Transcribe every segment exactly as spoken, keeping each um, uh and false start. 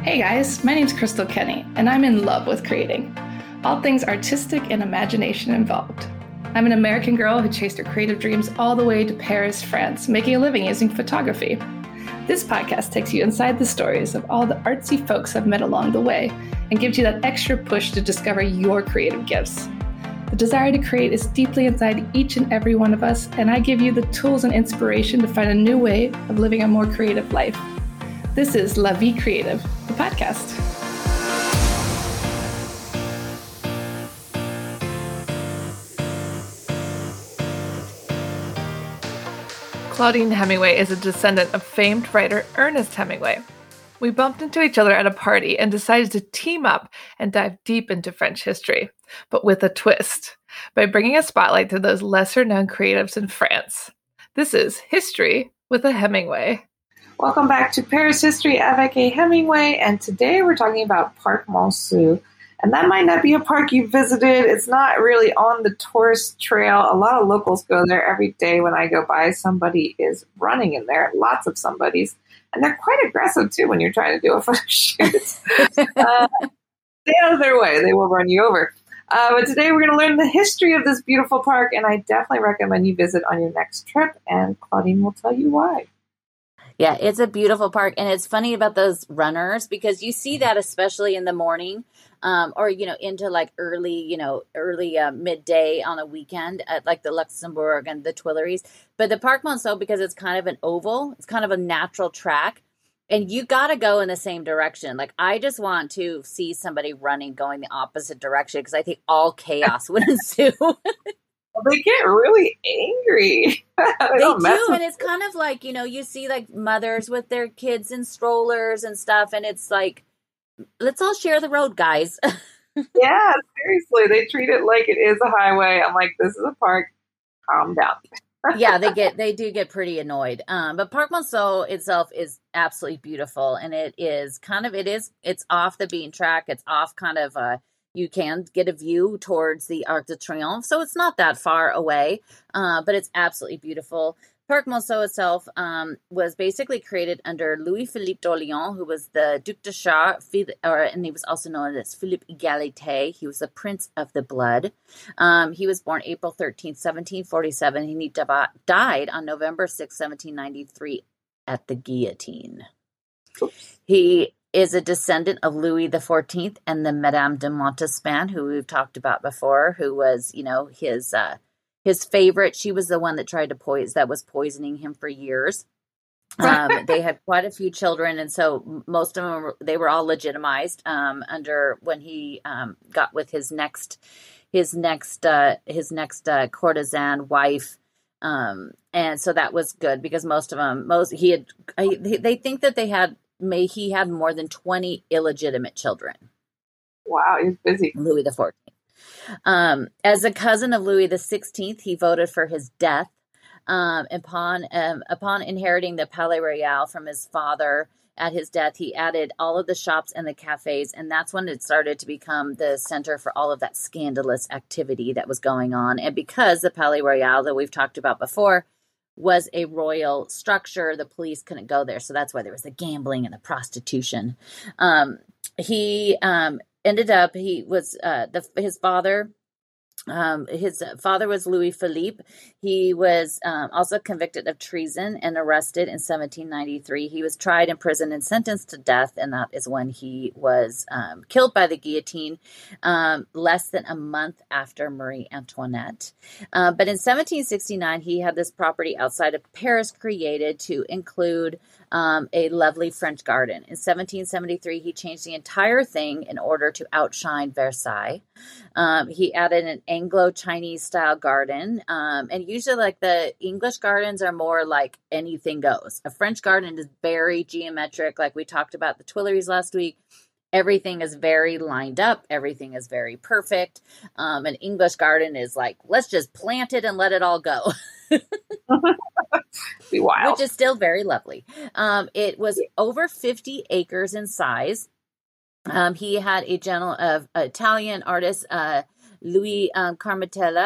Hey guys, my name's Crystal Kenny, and I'm in love with creating. All things artistic and imagination involved. I'm an American girl who chased her creative dreams all the way to Paris, France, making a living using photography. This podcast takes you inside the stories of all the artsy folks I've met along the way and gives you that extra push to discover your creative gifts. The desire to create is deeply inside each and every one of us, and I give you the tools and inspiration to find a new way of living a more creative life. This is La Vie Creative, the podcast. Claudine Hemingway is a descendant of famed writer Ernest Hemingway. We bumped into each other at a party and decided to team up and dive deep into French history, but with a twist, by bringing a spotlight to those lesser-known creatives in France. This is History with a Hemingway. Welcome back to Paris History avec a Hemingway, and today we're talking about Parc Monceau. And that might not be a park you visited. It's not really on the tourist trail. A lot of locals go there every day. When I go by, somebody is running in there, lots of somebodies. And they're quite aggressive, too, when you're trying to do a photo shoot. uh, stay out of their way. They will run you over. Uh, but today we're going to learn the history of this beautiful park, and I definitely recommend you visit on your next trip, and Claudine will tell you why. Yeah, it's a beautiful park. And it's funny about those runners because you see that especially in the morning um, or, you know, into like early, you know, early uh, midday on a weekend at like the Luxembourg and the Tuileries. But the Parc Monceau, because it's kind of an oval, it's kind of a natural track. And you got to go in the same direction. Like, I just want to see somebody running going the opposite direction because I think all chaos would ensue. They get really angry. they they do, with- and it's kind of like, you know, you see like mothers with their kids in strollers and stuff, and it's like, let's all share the road, guys. Yeah, seriously, they treat it like it is a highway. I'm like, this is a park. Calm down. Yeah, they get they do get pretty annoyed. Um, but Parc Monceau itself is absolutely beautiful, and it is kind of it is it's off the beaten track. It's off kind of uh you can get a view towards the Arc de Triomphe, so it's not that far away, uh, but it's absolutely beautiful. Parc Monceau itself um, was basically created under Louis-Philippe d'Orléans, who was the Duc de Chartres, or, and he was also known as Philippe Égalité. He was the Prince of the Blood. Um, he was born April thirteenth, seventeen forty-seven, and he di- died on November sixth, seventeen ninety-three at the guillotine. Oops. He is a descendant of Louis the fourteenth and the Madame de Montespan, who we've talked about before, who was, you know, his uh, his favorite. She was the one that tried to poison, that was poisoning him for years. Um, they had quite a few children, and so most of them, were, they were all legitimized um, under when he um, got with his next, his next, uh, his next uh, courtesan wife. Um, and so that was good because most of them, most he had, I, they think that they had. May he had more than twenty illegitimate children. Wow, he's busy. Louis the fourteenth. Um, as a cousin of Louis the sixteenth, he voted for his death. Um, upon um, upon inheriting the Palais Royal from his father at his death, he added all of the shops and the cafes, and that's when it started to become the center for all of that scandalous activity that was going on. And because the Palais Royal that we've talked about before was a royal structure, the police couldn't go there. So that's why there was the gambling and the prostitution. Um, he um, ended up, he was, uh, the his father, um, his father was Louis Philippe. He was um, also convicted of treason and arrested in seventeen ninety-three. He was tried, imprisoned, and sentenced to death, and that is when he was um, killed by the guillotine um, less than a month after Marie Antoinette. Uh, but in seventeen sixty-nine, he had this property outside of Paris created to include um, a lovely French garden. In seventeen seventy-three, he changed the entire thing in order to outshine Versailles. Um, he added an Anglo-Chinese style garden. Um, and usually like the English gardens are more like anything goes. A French garden is very geometric. Like we talked about the Tuileries last week. Everything is very lined up. Everything is very perfect. Um, an English garden is like, let's just plant it and let it all go. Be wild. Which is still very lovely. Um, it was over fifty acres in size. Um, he had a gentle, uh, Italian artist, uh, Louis um, Carmitella,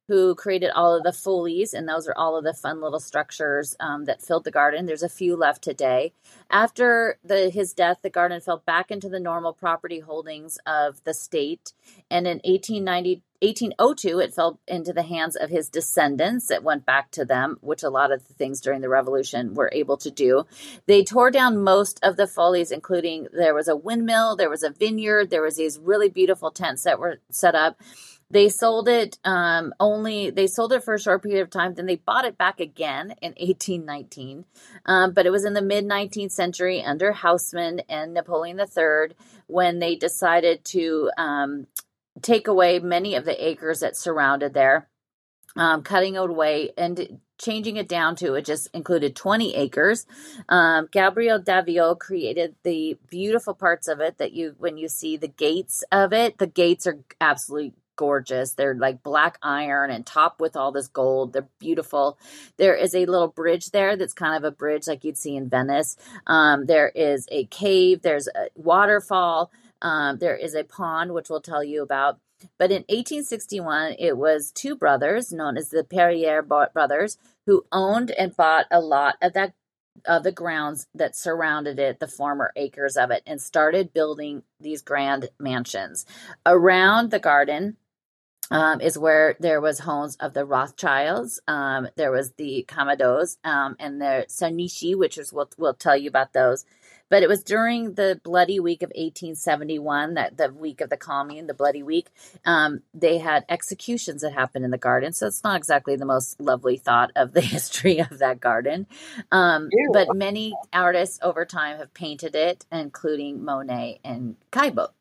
who created all of the Foleys, and those are all of the fun little structures um, that filled the garden. There's a few left today. After the, his death, the garden fell back into the normal property holdings of the state, and in eighteen ninety, eighteen oh two, it fell into the hands of his descendants. It went back to them, which a lot of the things during the Revolution were able to do. They tore down most of the Foleys, including there was a windmill, there was a vineyard, there was these really beautiful tents that were set up. They sold it um, only, they sold it for a short period of time. Then they bought it back again in eighteen nineteen. Um, but it was in the mid nineteenth century under Haussmann and Napoleon the third when they decided to um, take away many of the acres that surrounded there, um, cutting it away and changing it down to it just included twenty acres. Um, Gabriel Davio created the beautiful parts of it that you, when you see the gates of it, the gates are absolutely gorgeous. They're like black iron and topped with all this gold. They're beautiful. There is a little bridge there that's kind of a bridge like you'd see in Venice. Um, there is a cave. There's a waterfall. Um, there is a pond, which we'll tell you about. But in eighteen sixty-one, it was two brothers known as the Perrier brothers who owned and bought a lot of that of the grounds that surrounded it, the former acres of it, and started building these grand mansions. Around the garden um, is where there was homes of the Rothschilds. Um, there was the Camados um, and the Sanishi, which is we'll, we'll tell you about those. But it was during the Bloody Week of eighteen seventy-one, that the week of the Commune, the Bloody Week, um, they had executions that happened in the garden. So it's not exactly the most lovely thought of the history of that garden. Um, but many artists over time have painted it, including Monet and Caillebotte.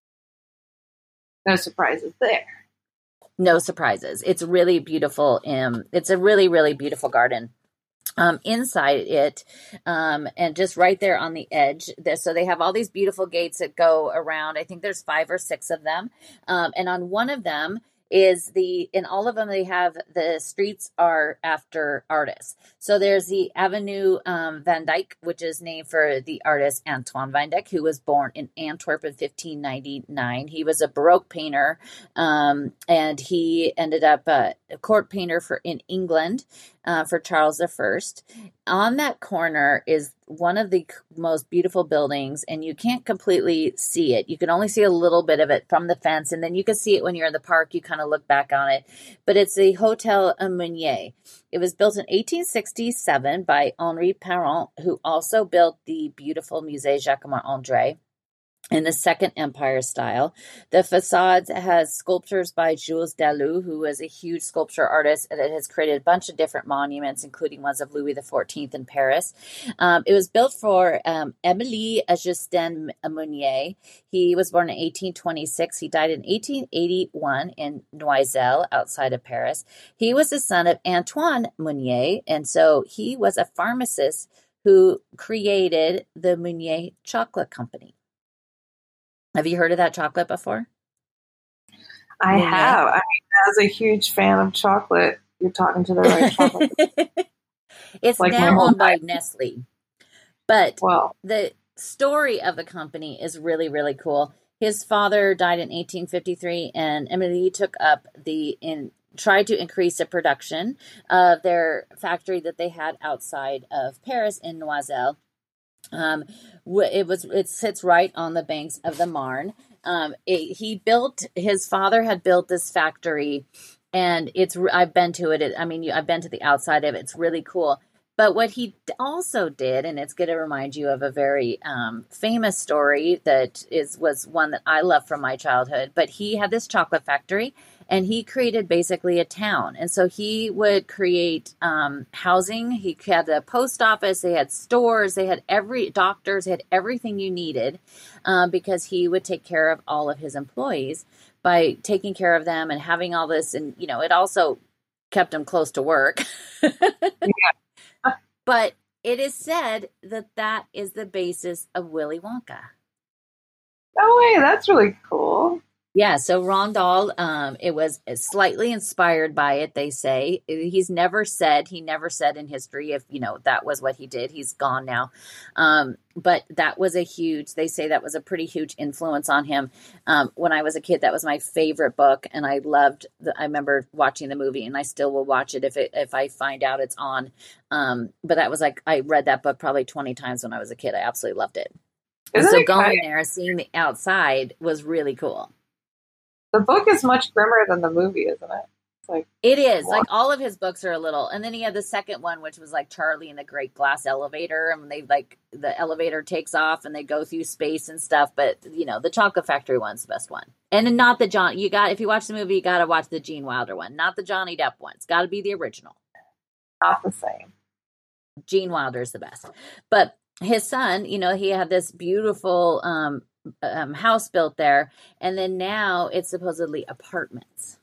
No surprises there. No surprises. It's really beautiful. Um, it's a really, really beautiful garden. Um, inside it, um, and just right there on the edge. There, so they have all these beautiful gates that go around. I think there's five or six of them. Um, and on one of them is the, in all of them, they have the streets are after artists. So there's the Avenue um, Van Dyck, which is named for the artist Antoine Van Dyck, who was born in Antwerp in fifteen ninety-nine. He was a Baroque painter, um, and he ended up a, a court painter for in England uh, for Charles the First. On that corner is one of the most beautiful buildings, and you can't completely see it. You can only see a little bit of it from the fence, and then you can see it when you're in the park. You kind of look back on it. But it's the Hotel Meunier. It was built in eighteen sixty-seven by Henri Parent, who also built the beautiful Musée Jacquemin-André in the Second Empire style. The facade has sculptures by Jules Dalou, who was a huge sculpture artist and has created a bunch of different monuments, including ones of Louis the fourteenth in Paris. Um, it was built for um, Émilie Justin Meunier. He was born in eighteen twenty-six. He died in eighteen eighty-one in Noiselle, outside of Paris. He was the son of Antoine Meunier, and so he was a pharmacist who created the Meunier Chocolate Company. Have you heard of that chocolate before? I Meunier? have. I mean, as a huge fan of chocolate, you're talking to the right chocolate. It's like now owned by Nestle. But well, the story of the company is really, really cool. His father died in eighteen fifty-three, and Emily took up the in tried to increase the production of their factory that they had outside of Paris in Noiselle. Um, it was, it sits right on the banks of the Marne. Um, it, he built, his father had built this factory, and it's, I've been to it. it I mean, you, I've been to the outside of it. It's really cool. But what he also did, and it's going to remind you of a very um, famous story that is was one that I love from my childhood. But he had this chocolate factory, and he created basically a town. And so he would create um, housing. He had a post office. They had stores. They had every doctors. They had everything you needed um, because he would take care of all of his employees by taking care of them and having all this. And, you know, it also kept him close to work. Yeah. But it is said that that is the basis of Willy Wonka. Oh, wait, that's really cool. Yeah, so Roald Dahl, um, it was slightly inspired by it, they say. He's never said, he never said in history if, you know, that was what he did. He's gone now. Um, but that was a huge, they say that was a pretty huge influence on him. Um, when I was a kid, that was my favorite book. And I loved, the, I remember watching the movie, and I still will watch it if it, if I find out it's on. Um, but that was like, I read that book probably twenty times when I was a kid. I absolutely loved it. And Isn't so it going kind there, seeing the outside was really cool. The book is much grimmer than the movie, isn't it? It's like It is. wow. Like, all of his books are a little, and then he had the second one, which was like Charlie and the Great Glass Elevator, and they like the elevator takes off and they go through space and stuff. But you know, the Chocolate Factory one's the best one, and not the John. You got if you watch the movie, you got to watch the Gene Wilder one, not the Johnny Depp one. It's got to be the original. Not the same. Gene Wilder is the best, but his son, you know, he had this beautiful um, um, house built there, and then now it's supposedly apartments.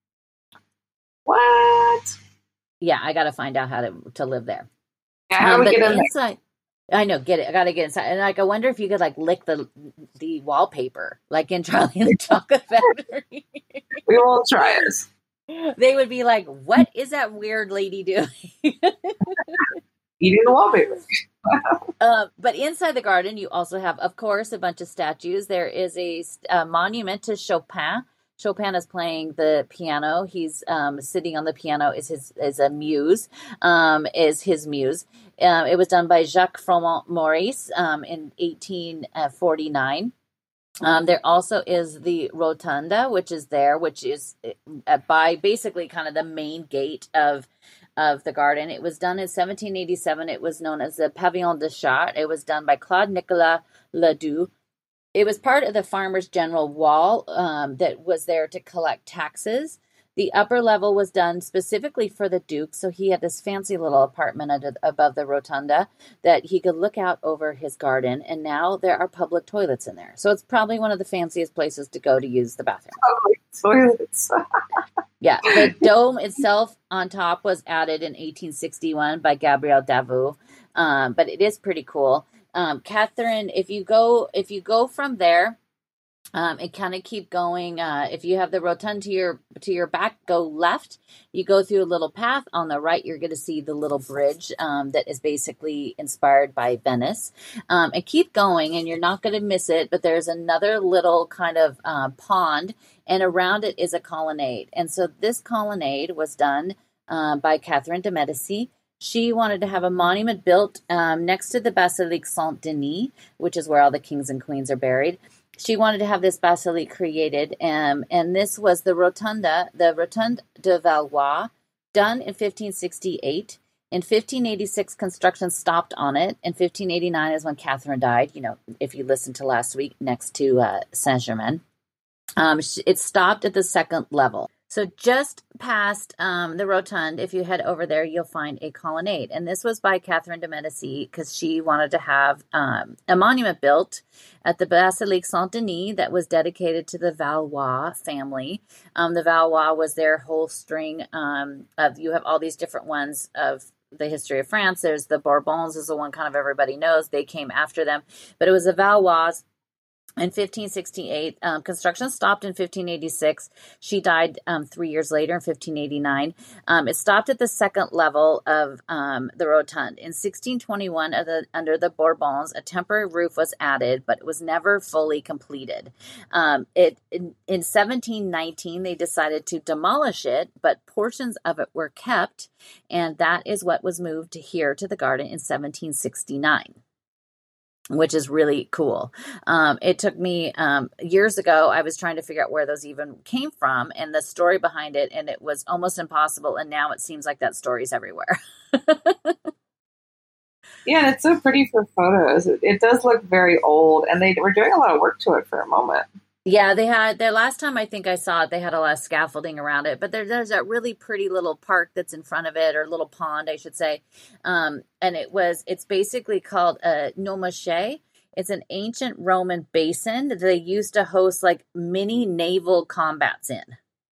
What? Yeah, I got to find out how to to live there. Yeah, how do Um, we but get in the there? inside, I know, get it. I got to get inside, and like, I wonder if you could like lick the the wallpaper, like in Charlie and the Chocolate Factory. We won't try it. They would be like, "What is that weird lady doing?" Eating the wallpaper. Uh, but inside the garden, you also have, of course, a bunch of statues. There is a, a monument to Chopin. Chopin is playing the piano. He's um, sitting on the piano. Is his is a muse. Um, is his muse. Um, it was done by Jacques Froment Maurice um, in eighteen forty-nine. Um, there also is the rotunda, which is there, which is uh, by basically kind of the main gate of of the garden. It was done in seventeen eighty-seven. It was known as the Pavillon de Chartres. It was done by Claude Nicolas Ledoux. It was part of the Farmers General Wall um, that was there to collect taxes. The upper level was done specifically for the Duke, so he had this fancy little apartment under, above the rotunda that he could look out over his garden, and now there are public toilets in there. So it's probably one of the fanciest places to go to use the bathroom. Public toilets. Yeah, the dome itself on top was added in eighteen sixty-one by Gabriel Davout, um, but it is pretty cool. Um, Catherine, if you go if you go from there, um, and kind of keep going, uh, if you have the rotunda to your to your back, go left. You go through a little path. On the right, you're going to see the little bridge um, that is basically inspired by Venice. Um, and keep going, and you're not going to miss it. But there's another little kind of uh, pond, and around it is a colonnade. And so this colonnade was done uh, by Catherine de Medici. She wanted to have a monument built um, next to the Basilique Saint Denis, which is where all the kings and queens are buried. She wanted to have this basilique created, um, and this was the rotunda, the Rotonde de Valois, done in fifteen sixty-eight. In fifteen eighty-six, construction stopped on it. In fifteen eighty-nine is when Catherine died, you know, if you listened to last week, next to uh, Saint-Germain. Um, it stopped at the second level. So just past um, the Rotonde, if you head over there, you'll find a colonnade. And this was by Catherine de Medici because she wanted to have um, a monument built at the Basilique Saint-Denis that was dedicated to the Valois family. Um, the Valois was their whole string um, of, you have all these different ones of the history of France. There's the Bourbons is the one kind of everybody knows. They came after them. But it was the Valois. In fifteen sixty-eight, um, construction stopped in fifteen eighty-six. She died um, three years later in fifteen eighty-nine. Um, it stopped at the second level of um, the rotund. In sixteen twenty-one, uh, the, under the Bourbons, a temporary roof was added, but it was never fully completed. Um, it in, in seventeen nineteen, they decided to demolish it, but portions of it were kept, and that is what was moved to here to the garden in seventeen sixty-nine. Which is really cool. Um, it took me um, years ago, I was trying to figure out where those even came from and the story behind it, and it was almost impossible, and now it seems like that story's everywhere. Yeah, and it's so pretty for photos. It, it does look very old, and they were doing a lot of work to it for a moment. Yeah, they had, the last time I think I saw it, they had a lot of scaffolding around it, but there, there's that really pretty little park that's in front of it, or little pond, I should say. Um, and it was, it's basically called a Nomache. It's an ancient Roman basin that they used to host like mini naval combats in.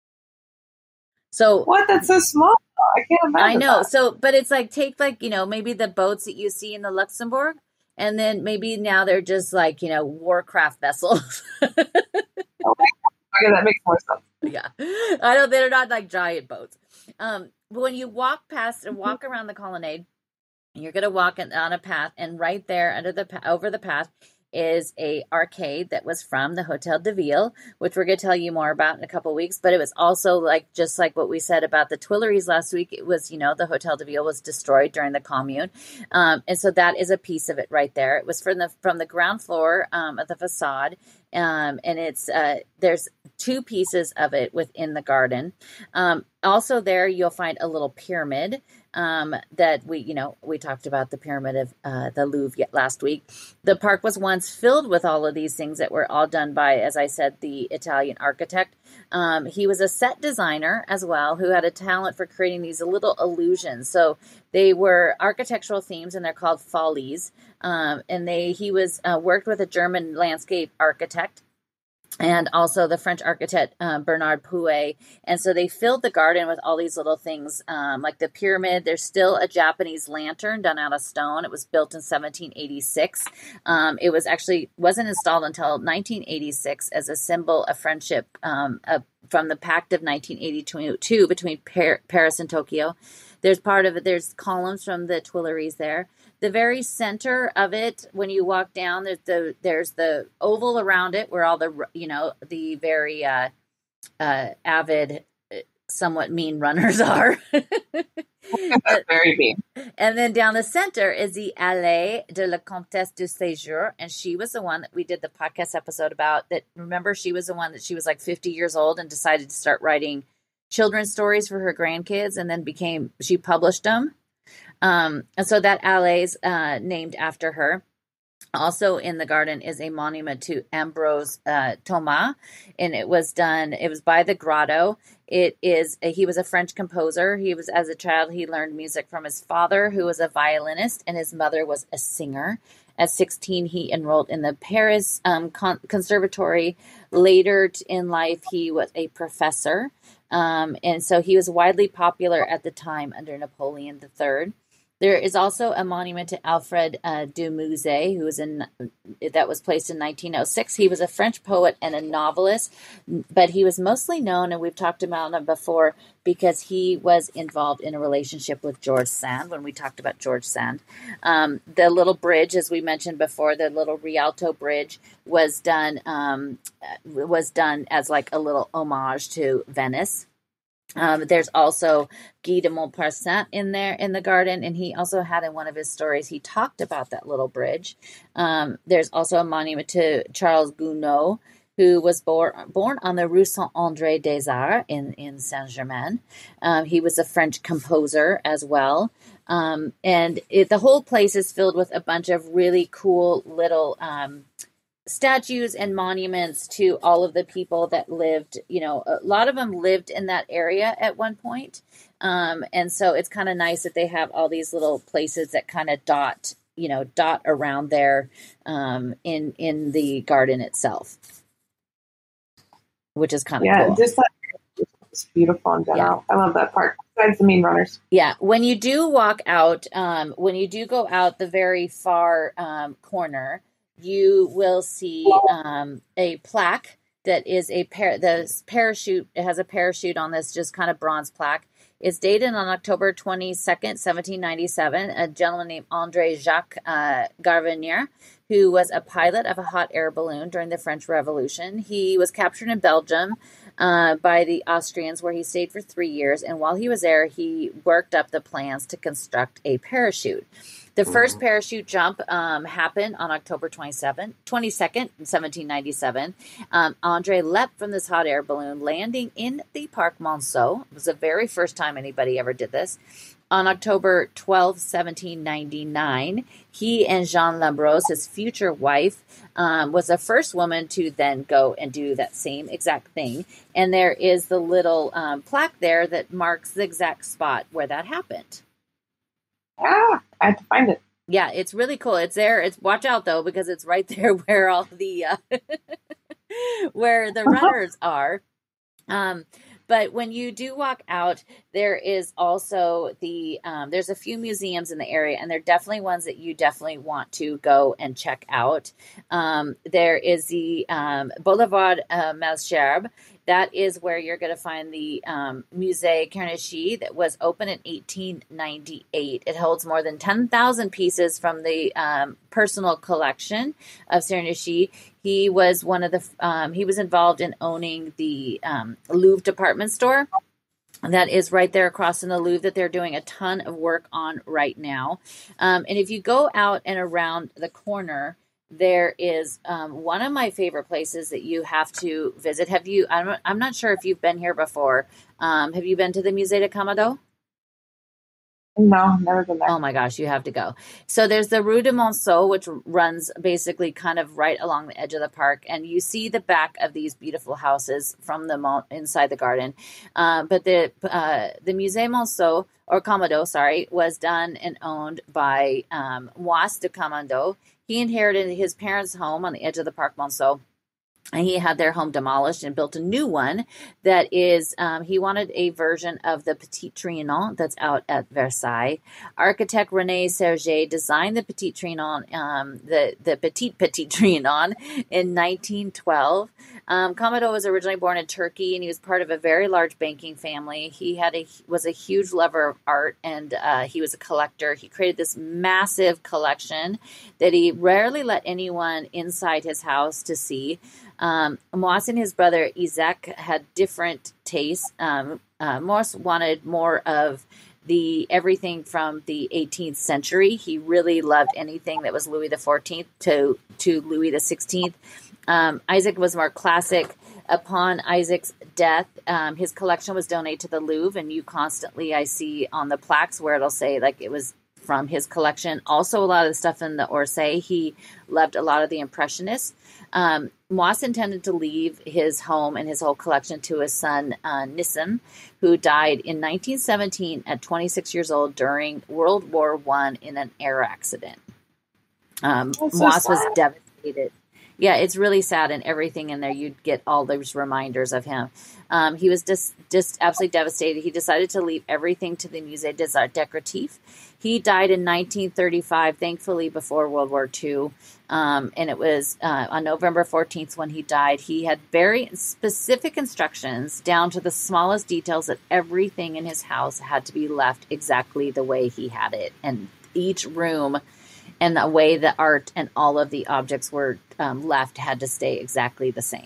So what? That's so small. I can't imagine. I know. That. So, but it's like, take like, you know, maybe the boats that you see in the Luxembourg. And then maybe now they're just like, you know, warcraft vessels. Okay, that makes more sense. Yeah, I don't. They're not like giant boats. Um, but when you walk past and walk around the colonnade, you're gonna walk in, on a path, and right there under the over the path is a arcade that was from the Hotel de Ville, which we're going to tell you more about in a couple of weeks. But it was also like, just like what we said about the Tuileries last week, it was, you know, the Hotel de Ville was destroyed during the Commune. Um, and so that is a piece of it right there. It was from the, from the ground floor um, of the facade. Um, and it's, uh, there's two pieces of it within the garden. Um, also there, you'll find a little pyramid. Um, that we, you know, we talked about the pyramid of uh, the Louvre last week. The park was once filled with all of these things that were all done by, as I said, the Italian architect. Um, he was a set designer as well, who had a talent for creating these little illusions. So they were architectural themes, and they're called follies. Um, and they, he was uh, worked with a German landscape architect, and also the French architect uh, Bernard Pouet. And so they filled the garden with all these little things, um, like the pyramid. There's still a Japanese lantern done out of stone. It was built in seventeen eighty-six. Um, it was actually wasn't installed until nineteen eighty-six as a symbol of friendship um, uh, from the Pact of nineteen eighty-two between Par- Paris and Tokyo. There's part of it. There's columns from the Tuileries there. The very center of it, when you walk down, there's the there's the oval around it where all the, you know, the very uh, uh, avid, somewhat mean runners are. That's very mean. And then down the center is the Allée de la Comtesse de Ségur. And she was the one that we did the podcast episode about. That, remember, she was the one that she was like fifty years old and decided to start writing children's stories for her grandkids, and then became, she published them. Um, and so that allée is uh, named after her. Also in the garden is a monument to Ambrose uh, Thomas, and it was done, it was by the Grotto. It is, he was a French composer. He was, as a child, he learned music from his father, who was a violinist, and his mother was a singer. At sixteen, he enrolled in the Paris um, Con- Conservatory. Later in life, he was a professor. Um, and so he was widely popular at the time under Napoleon the Third. There is also a monument to Alfred uh, de Musset, who was in that was placed in nineteen oh six. He was a French poet and a novelist, but he was mostly known, and we've talked about him before, because he was involved in a relationship with George Sand. When we talked about George Sand, um, the little bridge, as we mentioned before, the little Rialto Bridge was done um, was done as like a little homage to Venice. Um, there's also Guy de Maupassant in there in the garden, and he also had in one of his stories, he talked about that little bridge. Um, there's also a monument to Charles Gounod, who was born born on the Rue Saint-André des Arts in, in Saint-Germain. Um, he was a French composer as well. Um, and it, the whole place is filled with a bunch of really cool little um statues and monuments to all of the people that lived, you know, a lot of them lived in that area at one point. Um, and so it's kind of nice that they have all these little places that kind of dot, you know, dot around there um, in, in the garden itself, which is kind of yeah, cool. Just like, it's beautiful in general. Yeah. I love that park. Besides the mean runners. Yeah. When you do walk out, um, when you do go out the very far um, corner, you will see um, a plaque that is a par- the parachute. It has a parachute on this just kind of bronze plaque. It's dated on October twenty-second, seventeen ninety-seven. A gentleman named André Jacques uh, Garvenier, who was a pilot of a hot air balloon during the French Revolution. He was captured in Belgium uh, by the Austrians, where he stayed for three years. And while he was there, he worked up the plans to construct a parachute. The first parachute jump um, happened on October twenty-seventh, twenty-second, seventeen ninety-seven. Um, Andre leapt from this hot air balloon, landing in the Parc Monceau. It was the very first time anybody ever did this. On October twelfth, seventeen ninety-nine, he and Jeanne Lambros, his future wife, um, was the first woman to then go and do that same exact thing. And there is the little um, plaque there that marks the exact spot where that happened. Ah, I have to find it. Yeah, it's really cool. It's there. It's watch out though, because it's right there where all the uh, where the runners are. Um, but when you do walk out, there is also the um, there's a few museums in the area, and they're definitely ones that you definitely want to go and check out. Um, there is the um, Boulevard uh, Malesherbes, that is where you're going to find the um, Musée Carnegie that was opened in eighteen ninety-eight. It holds more than ten thousand pieces from the um, personal collection of Carnegie. He was one of the, um, he was involved in owning the um, Louvre department store. That is right there across in the Louvre that they're doing a ton of work on right now. Um, and if you go out and around the corner, there is um, one of my favorite places that you have to visit. Have you, I'm, I'm not sure if you've been here before. Um, have you been to the Musée de Camado? No, never been there. Oh my gosh, you have to go. So there's the Rue de Monceau, which runs basically kind of right along the edge of the park. And you see the back of these beautiful houses from the mo- inside the garden. Uh, but the uh, the Musée Monceau, or Camado, sorry, was done and owned by um, Moise de Camado. He inherited his parents' home on the edge of the Parc Monceau. And he had their home demolished and built a new one that is, um, he wanted a version of the Petit Trianon that's out at Versailles. Architect René Serge designed the Petit Trianon, um, the, the Petit Petit Trianon in nineteen twelve. Um, Camado was originally born in Turkey, and he was part of a very large banking family. He had a was a huge lover of art, and uh, he was a collector. He created this massive collection that he rarely let anyone inside his house to see. Um, Moss and his brother Isaac had different tastes. Um, uh, Moss wanted more of the everything from the eighteenth century. He really loved anything that was Louis the fourteenth to to Louis the sixteenth. Um, Isaac was more classic. Upon Isaac's death, um, his collection was donated to the Louvre, and you constantly I see on the plaques where it'll say like it was from his collection. Also, a lot of the stuff in the Orsay, he loved a lot of the Impressionists. Um, Moss intended to leave his home and his whole collection to his son, uh, Nissim, who died in nineteen seventeen at twenty-six years old during World War One in an air accident. Um, so Moss sad. was devastated. Yeah, it's really sad, and everything in there, you'd get all those reminders of him. Um, he was just, just absolutely devastated. He decided to leave everything to the Musée des Arts Décoratifs. He died in nineteen thirty-five, thankfully before World War Two. Um, and it was uh, on November fourteenth when he died. He had very specific instructions down to the smallest details that everything in his house had to be left exactly the way he had it. And each room and the way the art and all of the objects were um, left had to stay exactly the same.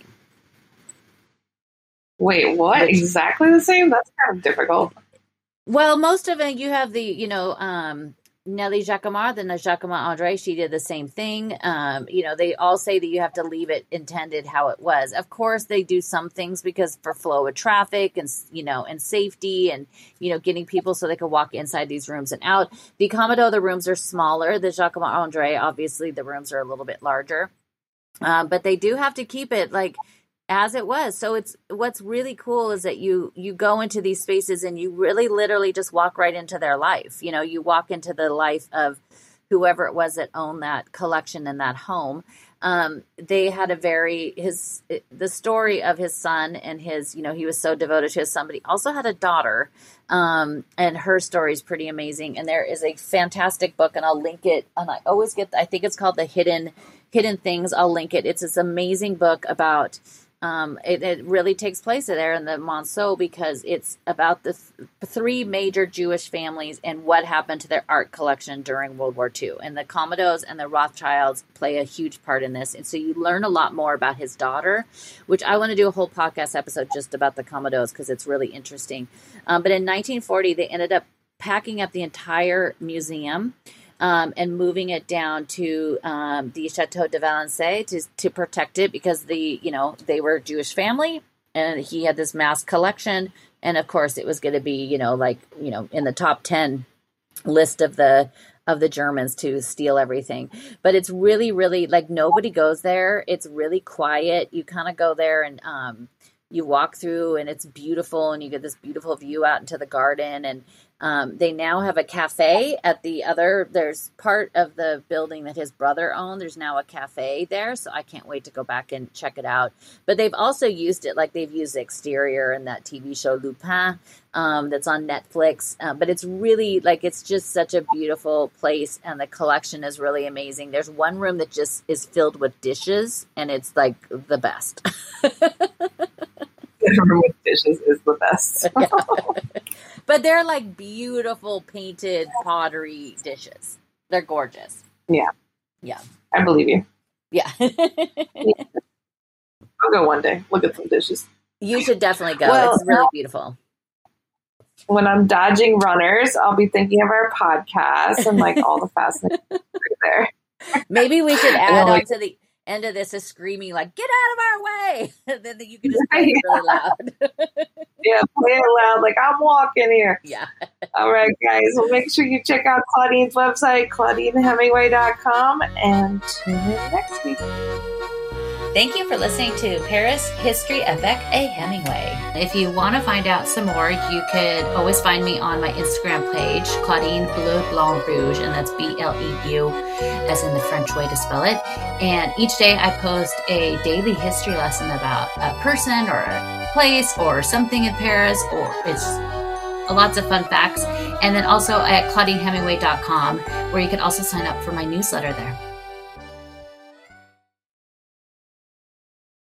Wait, what? Which, exactly the same? That's kind of difficult. Well, most of it, you have the, you know, um, Nelly Jacquemart, the Jacquemart Andre, she did the same thing. Um, you know, they all say that you have to leave it intended how it was. Of course, they do some things because for flow of traffic and, you know, and safety and, you know, getting people so they can walk inside these rooms and out. The Camado, the rooms are smaller. The Jacquemart Andre, obviously, the rooms are a little bit larger. Um, but they do have to keep it like as it was. So it's what's really cool is that you you go into these spaces and you really literally just walk right into their life. You know, you walk into the life of whoever it was that owned that collection and that home. Um, they had a very his the story of his son and his, you know, he was so devoted to his son, but he also had a daughter. Um, and her story is pretty amazing. And there is a fantastic book, and I'll link it. And I always get, I think it's called The Hidden Hidden Things. I'll link it. It's this amazing book about Um, it, it really takes place there in the Monceau because it's about the th- three major Jewish families and what happened to their art collection during World War Two. And the Commodores and the Rothschilds play a huge part in this. And so you learn a lot more about his daughter, which I want to do a whole podcast episode just about the Commodores because it's really interesting. Um, but in nineteen forty, they ended up packing up the entire museum Um, and moving it down to um, the Chateau de Valençay to to protect it because the you know they were a Jewish family and he had this mass collection, and of course it was going to be you know like you know in the top ten list of the of the Germans to steal everything. But it's really really like nobody goes there. It's really quiet. You kind of go there and um, you walk through and it's beautiful and you get this beautiful view out into the garden. And um, they now have a cafe at the other, there's part of the building that his brother owned. There's now a cafe there. So I can't wait to go back and check it out. But they've also used it, like they've used the exterior in that T V show Lupin um, that's on Netflix. Uh, but it's really like, it's just such a beautiful place. And the collection is really amazing. There's one room that just is filled with dishes and it's like the best. room with dishes is the best. Yeah. But they're like beautiful painted pottery dishes. They're gorgeous. Yeah. Yeah. I believe you. Yeah. Yeah. I'll go one day. Look at some dishes. You should definitely go. Well, it's really beautiful. When I'm dodging runners, I'll be thinking of our podcast and like all the fascinating things there. Maybe we should add like, on to the end of this a screaming like, get out of our way. Then you can just play it really loud. Yeah, play it loud like I'm walking here. Yeah. All right, guys. Well, make sure you check out Claudine's website, claudine hemingway dot com, and tune in next week. Thank you for listening to Paris History avec a Hemingway. If you want to find out some more, you could always find me on my Instagram page, Claudine Bleu Blanc Rouge, and that's B L E U, as in the French way to spell it. And each day I post a daily history lesson about a person or a place or something in Paris, or it's lots of fun facts. And then also at claudine hemingway dot com, where you can also sign up for my newsletter there.